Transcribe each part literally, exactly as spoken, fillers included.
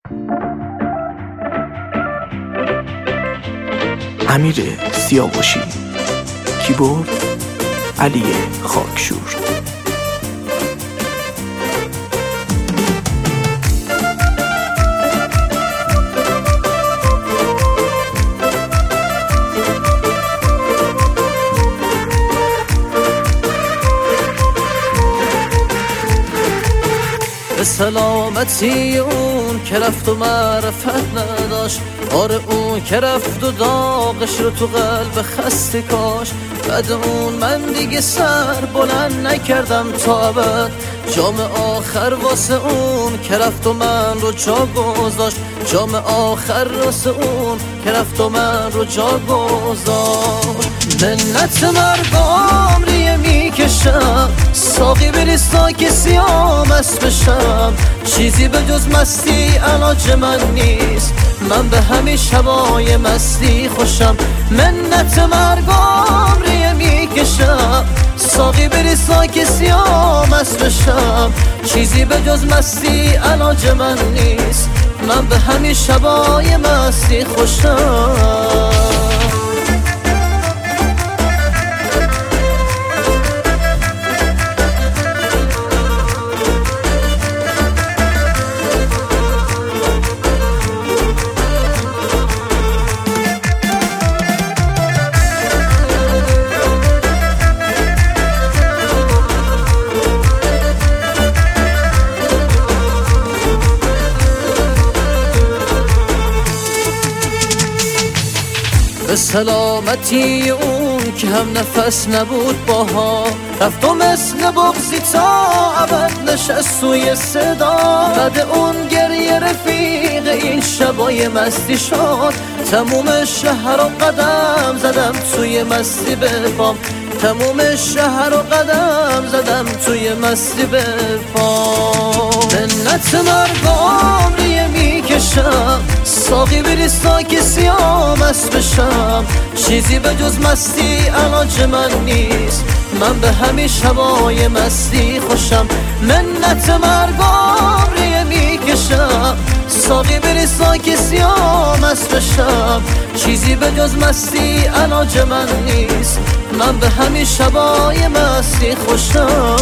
امیر سیاوشی. کیبورد علی خاکشور. به سلامتی اون که رفت و معرفت نداشت، آره اون که رفت و داغش رو تو قلب خسته کاش. بعد اون من دیگه سر بلند نکردم تا ابد، جام آخر واسه اون که رفت و من رو جا گذاشت. جام آخر واسه اون که رفت و من رو جا گذاشت. منت مرگ عمریه میکشم، ساقی بریستا که سیامست بشم. چیزی به جز مستی علاج من نیست، من به همین شبای مستی خوشم. منت مرگ عمریه میکشم، ساقی بریستا که سیامست بشم. چیزی به جز مستی علاج من نیست، من به همین شبای مستی خوشم. به سلامتی اون که هم نفس نبود باها، رفت و مثل بغزی تا ابد نشست توی صدا. بعد اون گریه رفیق این شبای مستی شد، تموم شهر و قدم زدم توی مستی به پام. تموم شهر و قدم زدم توی مستی به پام. منت مرگ عمریه میکشم، ساقی بریستا که سیامست بشم. چیزی به جز مستی علاج من نیست، من به همین شبای مستی خوشم. منت مرگ عمریه میکشم، ساقی بریستا که سیامست بشم. چیزی به جز مستی علاج من نیست، من به همین شبای مستی خوشم.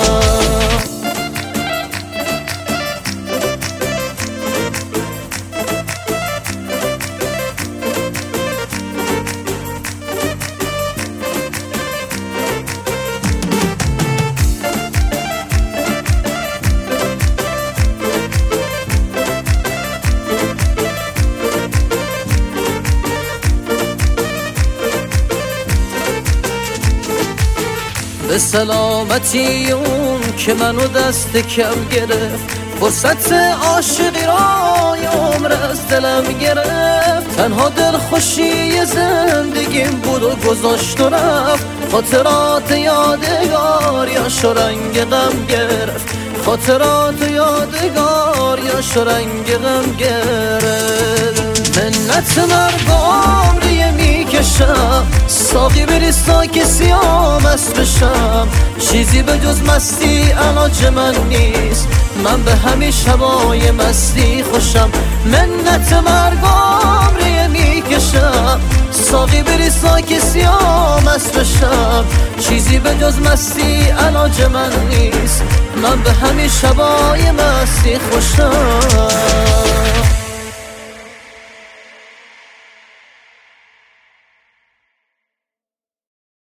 به سلامتی اون که منو دست کم گرفت، فرصت عاشقی را یه عمر از دلم گرفت. تنها دلخوشی زندگیم بود و گذاشت و رفت، خاطرات یادگاریاش و رنگ غم گرفت. خاطرات یادگاریاش و رنگ غم گرفت. منت مرگ عمریه میکشم، ساقی بریستا که سیامست بشم. چیزی به جز مستی علاج من نیست، من به همین شبای مستی خوشم. منت مرگ عمریه میکشم، ساقی بریستا که سیامست بشم. چیزی به جز مستی علاج من نیست، من به همین شبای مستی خوشم.